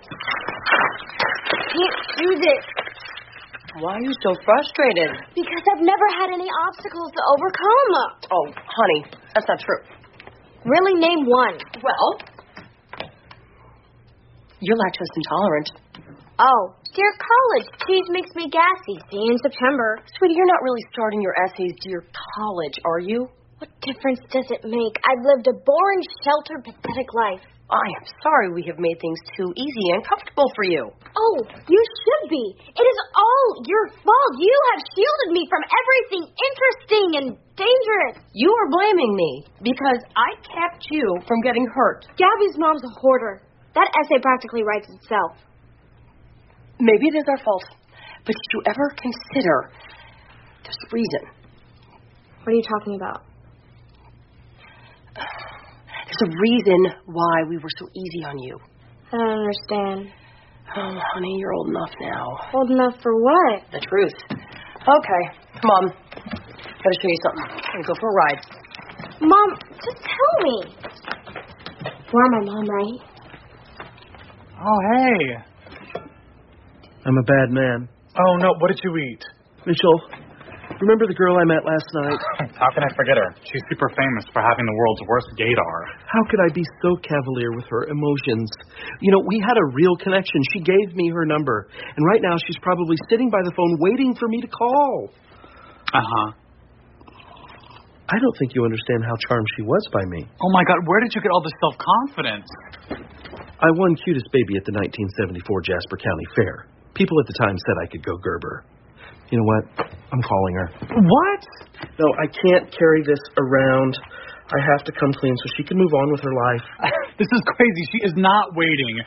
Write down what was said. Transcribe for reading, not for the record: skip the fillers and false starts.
Can't do this. Why are you so frustrated? Because I've never had any obstacles to overcome. Oh, honey, that's not true. Really, name one. Well, you're lactose intolerant. Oh, dear college. Cheese makes me gassy. See you in September. Sweetie, you're not really starting your essays, dear college, are you? What difference does it make? I've lived a boring, sheltered, pathetic life. I am sorry we have made things too easy and comfortable for you. Oh, you should be. It is all your fault. You have shielded me from everything interesting and dangerous. You are blaming me because I kept you from getting hurt. Gabby's mom's a hoarder. That essay practically writes itself. Maybe it is our fault, but did you ever consider there's a reason? What are you talking about? There's a reason why we were so easy on you. I don't understand. Oh, honey, you're old enough now. Old enough for what? The truth. Okay, come on. Gotta show you something. Go for a ride. Mom, just tell me. You are my mom, right? Oh, hey. I'm a bad man. Oh, no, what did you eat? Mitchell, remember the girl I met last night? How can I forget her? She's super famous for having the world's worst gaydar. How could I be so cavalier with her emotions? You know, we had a real connection. She gave me her number. And right now she's probably sitting by the phone waiting for me to call. Uh-huh. I don't think you understand how charmed she was by me. Oh, my God, where did you get all this self-confidence? I won Cutest Baby at the 1974 Jasper County Fair. People at the time said I could go Gerber. You know what? I'm calling her. What? No, I can't carry this around. I have to come clean so she can move on with her life. This is crazy. She is not waiting.